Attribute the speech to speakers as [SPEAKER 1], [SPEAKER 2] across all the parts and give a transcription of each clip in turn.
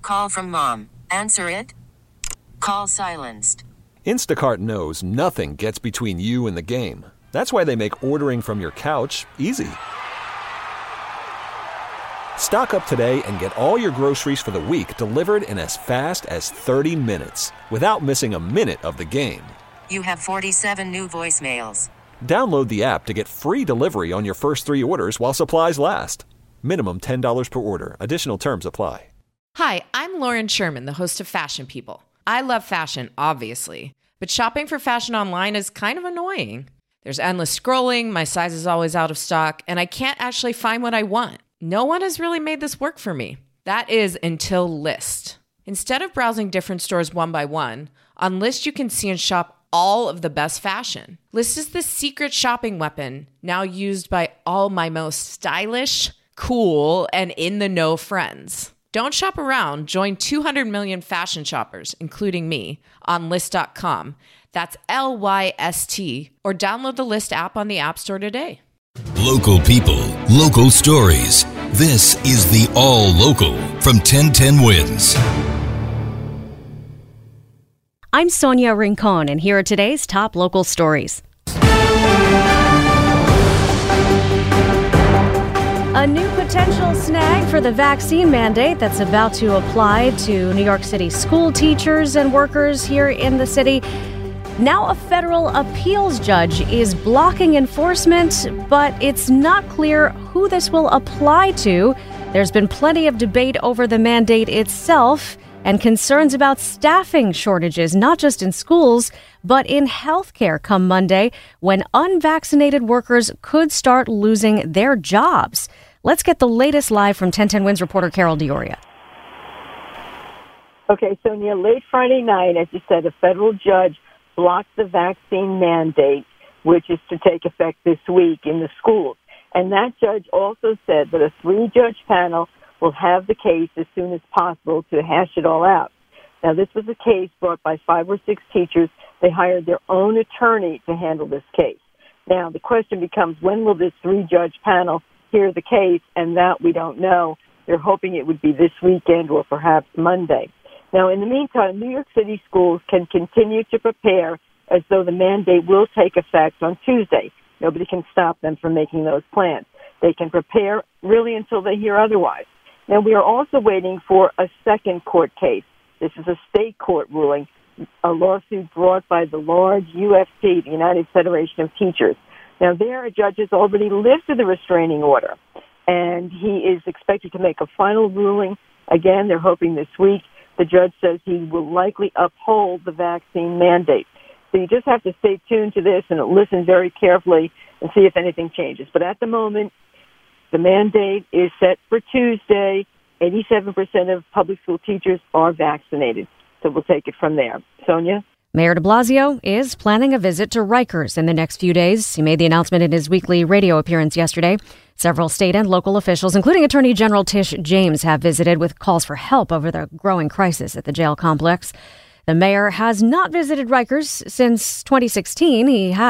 [SPEAKER 1] call from mom. Answer it. Call silenced.
[SPEAKER 2] Instacart knows nothing gets between you and the game. That's why they make ordering from your couch easy. Stock up today and get all your groceries for the week delivered in as fast as 30 minutes without missing a minute of the game.
[SPEAKER 1] You have 47 new voicemails.
[SPEAKER 2] Download the app to get free delivery on your first 3 orders while supplies last. Minimum $10 per order. Additional terms apply.
[SPEAKER 3] Hi, I'm Lauren Sherman, the host of Fashion People. I love fashion, obviously, but shopping for fashion online is kind of annoying. There's endless scrolling, my size is always out of stock, and I can't actually find what I want. No one has really made this work for me. That is until Lyst. Instead of browsing different stores one by one, on Lyst you can see and shop all of the best fashion. Lyst is the secret shopping weapon now used by all my most stylish, cool, and in-the-know friends. Don't shop around. Join 200 million fashion shoppers, including me, on Lyst.com. That's Lyst, or download the Lyst app on the App Store today.
[SPEAKER 4] Local people, local stories. This is the All Local from 1010 Wins.
[SPEAKER 5] I'm Sonia Rincon, and here are today's top local stories. A new potential snag for the vaccine mandate that's about to apply to New York City school teachers and workers here in the city. Now a federal appeals judge is blocking enforcement, but it's not clear who this will apply to. There's been plenty of debate over the mandate itself and concerns about staffing shortages, not just in schools, but in healthcare come Monday, when unvaccinated workers could start losing their jobs. Let's get the latest live from 1010 Wins reporter Carol Dioria.
[SPEAKER 6] Okay, Sonia, late Friday night, as you said, a federal judge blocked the vaccine mandate, which is to take effect this week in the schools. And that judge also said that a 3-judge panel will have the case as soon as possible to hash it all out. Now, this was a case brought by 5 or 6 teachers. They hired their own attorney to handle this case. Now, the question becomes, when will this 3-judge panel hear the case? And that we don't know. They're hoping it would be this weekend or perhaps Monday. Now, in the meantime, New York City schools can continue to prepare as though the mandate will take effect on Tuesday. Nobody can stop them from making those plans. They can prepare really until they hear otherwise. Now, we are also waiting for a second court case. This is a state court ruling, a lawsuit brought by the large UFC, the United Federation of Teachers. Now, there, a judge has already lifted the restraining order, and he is expected to make a final ruling. Again, they're hoping this week. The judge says he will likely uphold the vaccine mandate. So you just have to stay tuned to this and listen very carefully and see if anything changes. But at the moment, the mandate is set for Tuesday. 87% of public school teachers are vaccinated. So we'll take it from there. Sonia?
[SPEAKER 5] Mayor de Blasio is planning a visit to Rikers in the next few days. He made the announcement in his weekly radio appearance yesterday. Several state and local officials, including Attorney General Tish James, have visited with calls for help over the growing crisis at the jail complex. The mayor has not visited Rikers since 2016.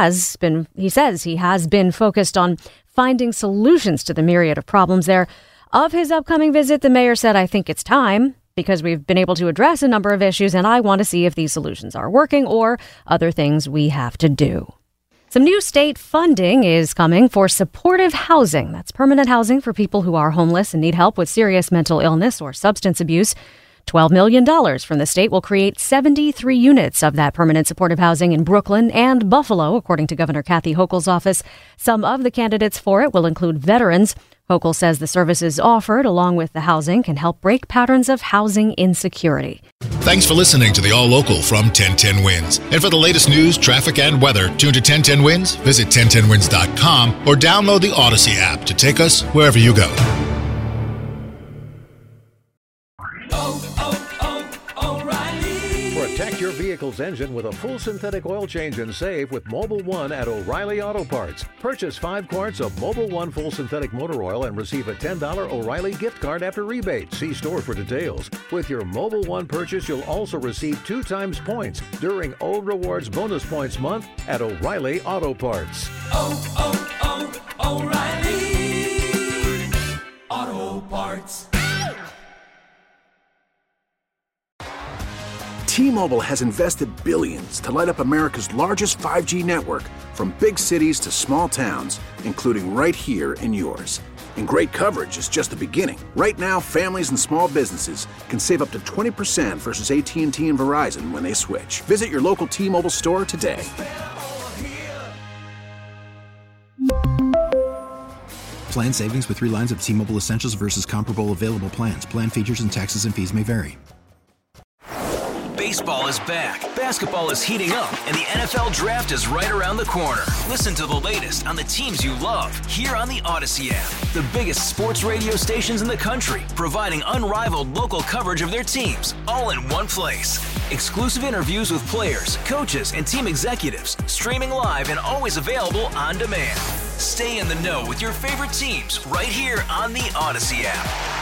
[SPEAKER 5] He says he has been focused on finding solutions to the myriad of problems there. Of his upcoming visit, the mayor said, "I think it's time, because we've been able to address a number of issues, and I want to see if these solutions are working or other things we have to do." Some new state funding is coming for supportive housing. That's permanent housing for people who are homeless and need help with serious mental illness or substance abuse. $12 million from the state will create 73 units of that permanent supportive housing in Brooklyn and Buffalo, according to Governor Kathy Hochul's office. Some of the candidates for it will include veterans. Hochul says the services offered, along with the housing, can help break patterns of housing insecurity.
[SPEAKER 4] Thanks for listening to the All Local from 1010 Wins. And for the latest news, traffic, and weather, tune to 1010 Wins, visit 1010wins.com, or download the Odyssey app to take us wherever you go.
[SPEAKER 7] Protect your vehicle's engine with a full synthetic oil change and save with Mobil 1 at O'Reilly Auto Parts. Purchase 5 quarts of Mobil 1 full synthetic motor oil and receive a $10 O'Reilly gift card after rebate. See store for details. With your Mobil 1 purchase, you'll also receive 2 times points during O Rewards Bonus Points Month at O'Reilly Auto Parts.
[SPEAKER 8] O'Reilly. T-Mobile has invested billions to light up America's largest 5G network, from big cities to small towns, including right here in yours. And great coverage is just the beginning. Right now, families and small businesses can save up to 20% versus AT&T and Verizon when they switch. Visit your local T-Mobile store today.
[SPEAKER 9] Plan savings with 3 lines of T-Mobile Essentials versus comparable available plans. Plan features and taxes and fees may vary.
[SPEAKER 10] Baseball is back, basketball is heating up, and the NFL Draft is right around the corner. Listen to the latest on the teams you love here on the Odyssey app. The biggest sports radio stations in the country, providing unrivaled local coverage of their teams, all in one place. Exclusive interviews with players, coaches, and team executives, streaming live and always available on demand. Stay in the know with your favorite teams right here on the Odyssey app.